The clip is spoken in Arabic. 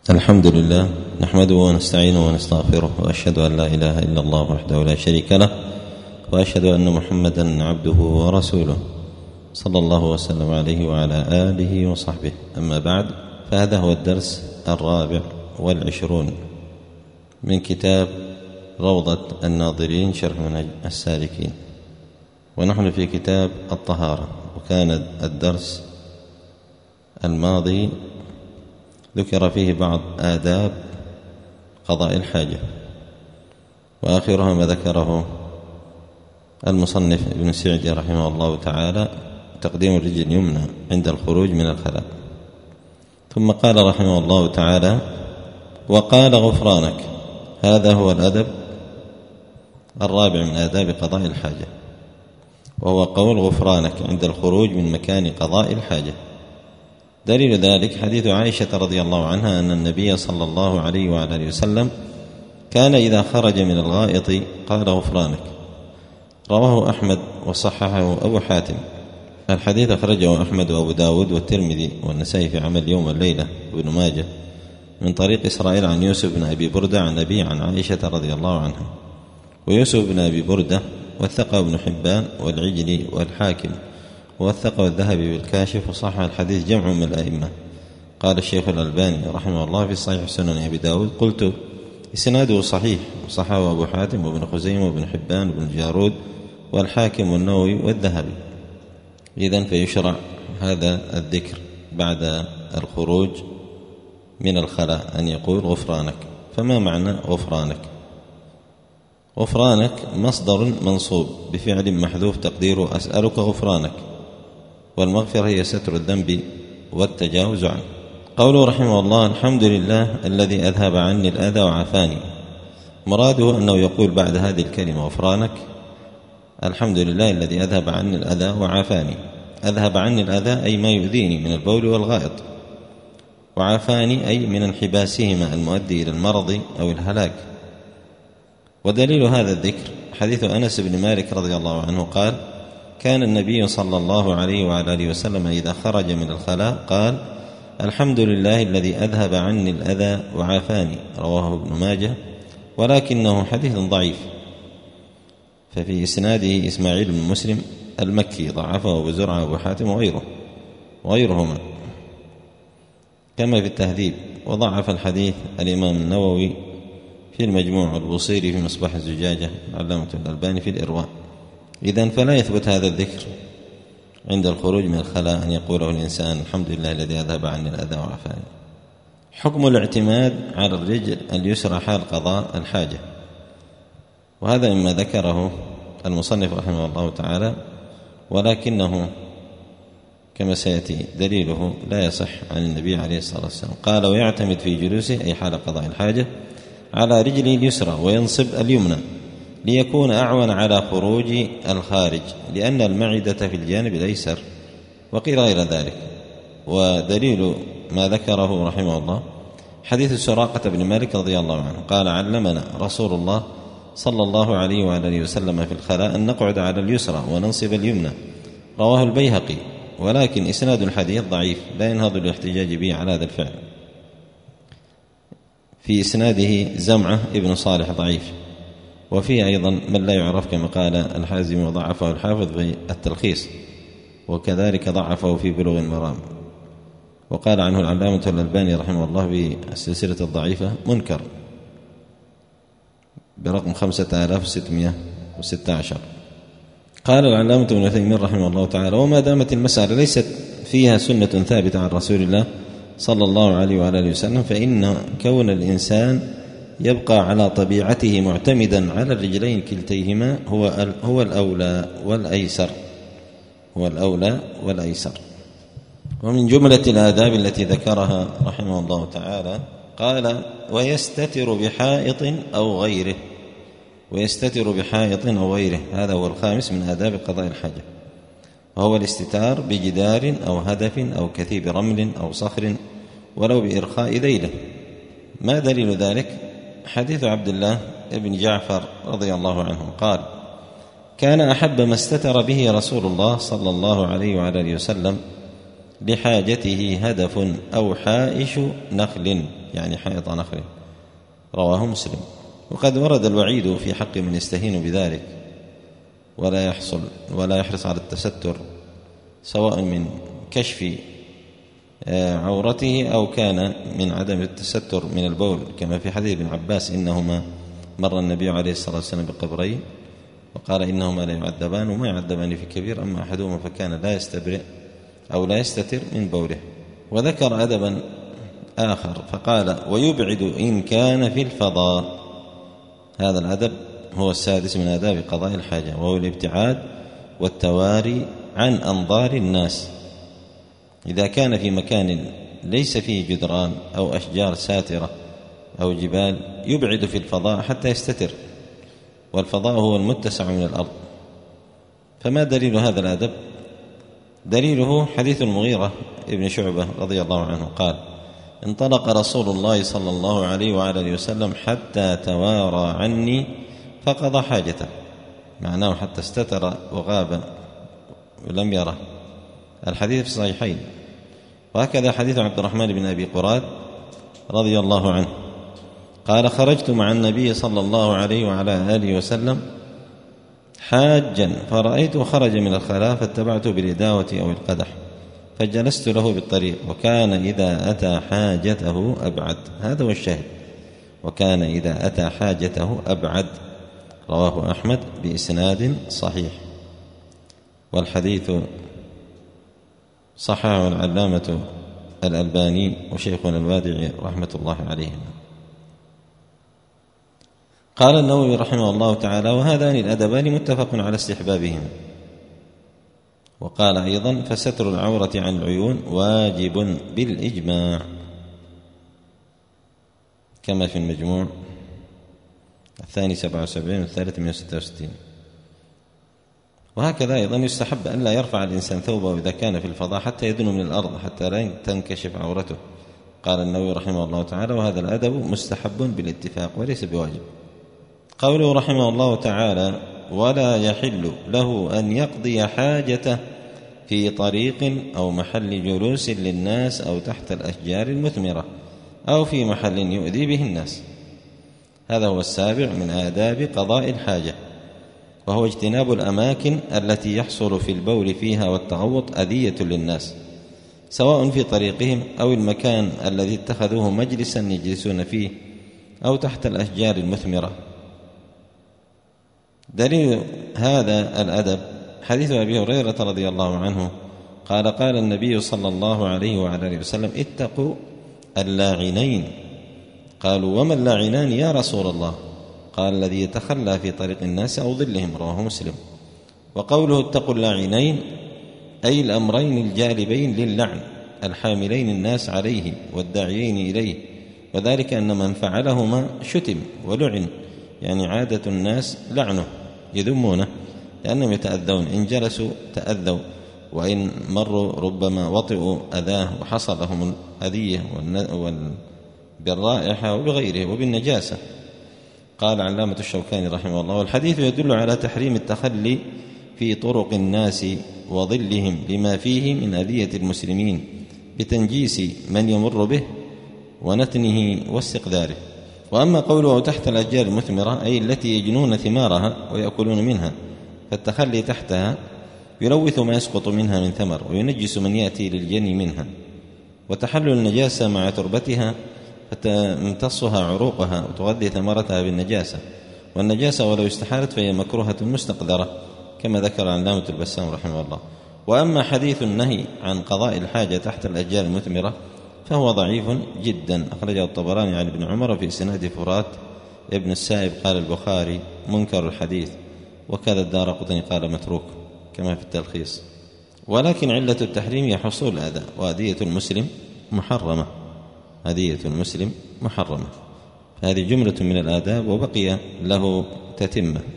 الحمد لله نحمده ونستعينه ونستغفره، وأشهد أن لا إله إلا الله وحده لا شريك له، وأشهد أن محمدا عبده ورسوله صلى الله وسلم عليه وعلى آله وصحبه. أما بعد، فهذا هو الدرس 24 من كتاب روضة الناظرين شرح منهج السالكين، ونحن في كتاب الطهارة. وكان الدرس الماضي ذكر فيه بعض آداب قضاء الحاجة، وآخرها ما ذكره المصنف ابن سعدي رحمه الله تعالى: تقديم الرجل اليمنى عند الخروج من الخلاء. ثم قال رحمه الله تعالى: وقال غفرانك. هذا هو الأدب الرابع من آداب قضاء الحاجة، وهو قول غفرانك عند الخروج من مكان قضاء الحاجة. دليل ذلك حديث عائشة رضي الله عنها أن النبي صلى الله عليه وعلى آله وسلم كان إذا خرج من الغائط قال غفرانك. رواه أحمد وصححه أبو حاتم. الحديث أخرجه أحمد وأبو داود والترمذي والنسائي في عمل يوم والليلة وابن ماجه من طريق إسرائيل عن يوسف بن أبي بردة عن أبي عن عائشة رضي الله عنها. ويوسف بن أبي بردة وثقه ابن حبان والعجلي والحاكم، ووثقه الذهبي بالكاشف، وصحح الحديث جمع من الأئمة. قال الشيخ الألباني رحمه الله في صحيح سنن أبي داود: قلت إسناده صحيح، وصححه أبو حاتم وابن خزيمة وابن حبان وابن جارود والحاكم والنووي والذهبي. إذن فيشرع هذا الذكر بعد الخروج من الخلاء أن يقول غفرانك. فما معنى غفرانك؟ غفرانك مصدر منصوب بفعل محذوف تقديره أسألك غفرانك، والمغفرة هي ستر الذنب والتجاوز عنه. قوله رحمه الله: الحمد لله الذي أذهب عني الأذى وعافاني. مراده أنه يقول بعد هذه الكلمة غفرانك: الحمد لله الذي أذهب عني الأذى وعافاني. أذهب عني الأذى أي ما يؤذيني من البول والغائط، وعافاني أي من انحباسهما المؤدي إلى المرض أو الهلاك. ودليل هذا الذكر حديث أنس بن مالك رضي الله عنه قال: كان النبي صلى الله عليه وعلى آله وسلم إذا خرج من الخلاء قال: الحمد لله الذي أذهب عني الأذى وعافاني. رواه ابن ماجه، ولكنه حديث ضعيف، ففي إسناده إسماعيل بن مسلم المكي ضعفه أبو زرعة وأبو حاتم وغيرهما كما في التهذيب. وضعف الحديث الإمام النووي في المجموع، والبوصيري في مصباح الزجاجة، العلامة الألباني في الإرواء. إذن فلا يثبت هذا الذكر عند الخروج من الخلاء أن يقوله الإنسان: الحمد لله الذي أذهب عني الأذى وعافاني. حكم الاعتماد على الرجل اليسرى حال قضاء الحاجة، وهذا مما ذكره المصنف رحمه الله تعالى، ولكنه كما سيأتي دليله لا يصح عن النبي عليه الصلاة والسلام. قال: ويعتمد في جلوسه أي حال قضاء الحاجة على رجله اليسرى وينصب اليمنى ليكون أعون على خروج الخارج، لأن المعدة في الجانب الأيسر، وقيل غير ذلك. ودليل ما ذكره رحمه الله حديث سراقة بن مالك رضي الله عنه قال: علمنا رسول الله صلى الله عليه وعلى آله وسلم في الخلاء أن نقعد على اليسرى وننصب اليمنى. رواه البيهقي، ولكن إسناد الحديث ضعيف لا ينهض الاحتجاج به على هذا الفعل. في إسناده زمعة ابن صالح ضعيف، وفيه أيضا من لا يعرف كما قال الحازمي وضعفه الحافظ في التلخيص، وكذلك ضعفه في بلوغ المرام. وقال عنه العلامة الألباني رحمه الله في السلسلة الضعيفة منكر برقم 5616. قال العلامة ابن عثيمين رحمه الله تعالى: وما دامت المسألة ليست فيها سنة ثابتة عن رسول الله صلى الله عليه وعلى آله وسلم، فإن كون الإنسان يبقى على طبيعته معتمدا على الرجلين كلتيهما هو الأولى والأيسر. ومن جملة الآداب التي ذكرها رحمه الله تعالى قال: ويستتر بحائط أو غيره. هذا هو الخامس من آداب قضاء الحاجة، وهو الاستتار بجدار أو هدف أو كثيب رمل أو صخر ولو بإرخاء ذيله. ما دليل ذلك؟ حديث عبد الله بن جعفر رضي الله عنه قال: كان أحب ما استتر به رسول الله صلى الله عليه وعلى آله وسلم لحاجته هدف أو حائش نخل يعني حائط نخل. رواه مسلم. وقد ورد الوعيد في حق من يستهين بذلك ولا يحرص على التستر، سواء من كشف عورته أو كان من عدم التستر من البول، كما في حديث ابن عباس إنهما مر النبي عليه الصلاة والسلام بقبرين وقال إنهما لا يعذبان وما يعذبان في كبير، أما أحدهما فكان لا يستبرئ أو لا يستتر من بوله. وذكر أدبا آخر فقال ويبعد إن كان في الفضاء. هذا الأدب هو السادس من آداب قضاء الحاجة، وهو الابتعاد والتواري عن أنظار الناس. إذا كان في مكان ليس فيه جدران أو أشجار ساترة أو جبال يبعد في الفضاء حتى يستتر، والفضاء هو المتسع من الأرض. فما دليل هذا الأدب؟ دليله حديث المغيرة ابن شعبة رضي الله عنه قال انطلق رسول الله صلى الله عليه وعلى اله وسلم حتى توارى عني فقضى حاجته، معناه حتى استتر وغاب ولم يره. الحديث في الصحيحين. وهكذا حديث عبد الرحمن بن أبي قراد رضي الله عنه قال خرجت مع النبي صلى الله عليه وعلى آله وسلم حاجا فرأيته خرج من الخلاء فاتبعته بالإداوة أو القدح فجلست له بالطريق، وكان إذا أتى حاجته أبعد. هذا هو الشاهد، وكان إذا أتى حاجته أبعد. رواه أحمد بإسناد صحيح. والحديث صححه العلامة الألباني وشيخنا الوادعي رحمة الله عليهم. قال النووي رحمه الله تعالى وهذان الأدبان متفق على استحبابهم. وقال أيضا فستر العورة عن العيون واجب بالإجماع، كما في المجموع الثاني 77 والثالث 166. وهكذا أيضا يستحب أن لا يرفع الإنسان ثوبه إذا كان في الفضاء حتى يدنو من الأرض حتى لا تنكشف عورته. قال النووي رحمه الله تعالى وهذا الأدب مستحب بالاتفاق وليس بواجب. قوله رحمه الله تعالى ولا يحل له أن يقضي حاجته في طريق أو محل جلوس للناس أو تحت الأشجار المثمرة أو في محل يؤذي به الناس. هذا هو السابع من آداب قضاء الحاجة، وهو اجتناب الأماكن التي يحصل في البول فيها والتغوط أذية للناس، سواء في طريقهم أو المكان الذي اتخذوه مجلسا يجلسون فيه أو تحت الأشجار المثمرة. دليل هذا الأدب حديث أبي هريرة رضي الله عنه قال قال النبي صلى الله عليه وعلى آله وسلم اتقوا اللاعنين. قالوا وما اللاعنان يا رسول الله؟ قال الذي يتخلى في طريق الناس أو ظلهم. رواه مسلم. وقوله اتقوا اللاعنين أي الأمرين الجالبين للعن الحاملين الناس عليه والداعيين إليه، وذلك أن من فعلهما شتم ولعن، يعني عادة الناس لعنه يذمونه لأنهم يتأذون، إن جلسوا تأذوا، وإن مروا ربما وطئوا أذاه وحصل لهم الأذية بالرائحة وبغيره وبالنجاسة. قال علامة الشوكاني رحمه الله والحديث يدل على تحريم التخلي في طرق الناس وظلهم لما فيه من أذية المسلمين بتنجيس من يمر به ونتنه واستقذاره. وأما قوله تحت الأشجار المثمرة أي التي يجنون ثمارها ويأكلون منها، فالتخلي تحتها يلوث ما يسقط منها من ثمر وينجس من يأتي للجني منها. وتحلل النجاسة مع تربتها فتمتصها عروقها وتغذي ثمرتها بالنجاسة، والنجاسة ولو استحالت فهي مكروهة مستقذرة كما ذكر علامة البسام رحمه الله. وأما حديث النهي عن قضاء الحاجة تحت الأشجار المثمرة فهو ضعيف جدا، أخرجه الطبراني عن ابن عمر في سند فرات ابن السائب. قال البخاري منكر الحديث، وكذا الدارقطني قال متروك كما في التلخيص. ولكن علة التحريم هي حصول الأذى، وأذية المسلم محرمة، أذية المسلم محرمة. فهذه جملة من الآداب وبقي له تتمة.